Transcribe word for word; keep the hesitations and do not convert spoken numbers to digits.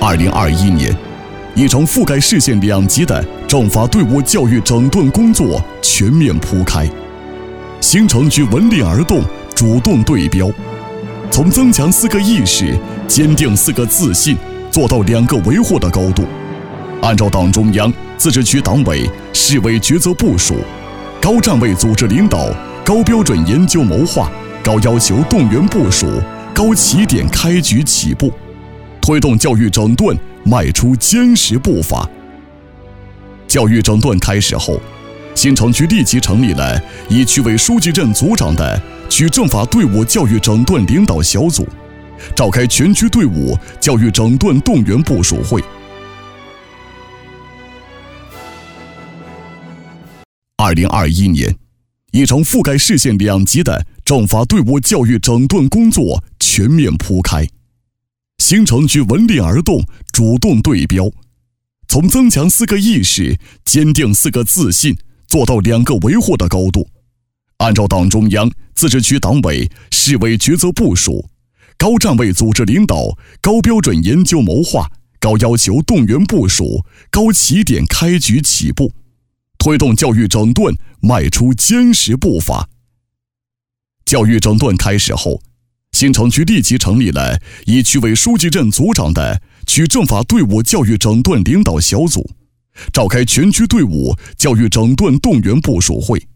二零二一年，一场覆盖市县两级的政法队伍教育整顿工作全面铺开。新城区闻令而动，主动对标，从增强四个意识、坚定四个自信，做到两个维护的高度。按照党中央、自治区党委、市委抉择部署，高站位组织领导，高标准研究谋划，高要求动员部署，高起点开局起步，推动教育整顿迈出坚实步伐。教育整顿开始后，新城区立即成立了以区委书记任组长的区政法队伍教育整顿领导小组，召开全区队伍教育整顿动员部署会。二零二一年，一场覆盖市县两级的政法队伍教育整顿工作全面铺开。新城区闻令而动，主动对标，从增强四个意识、坚定四个自信，做到两个维护的高度。按照党中央、自治区党委、市委抉择部署，高站位组织领导，高标准研究谋划，高要求动员部署，高起点开局起步，推动教育整顿迈出坚实步伐。教育整顿开始后，新城区立即成立了以区委书记任组长的区政法队伍教育整顿领导小组，召开全区队伍教育整顿动员部署会。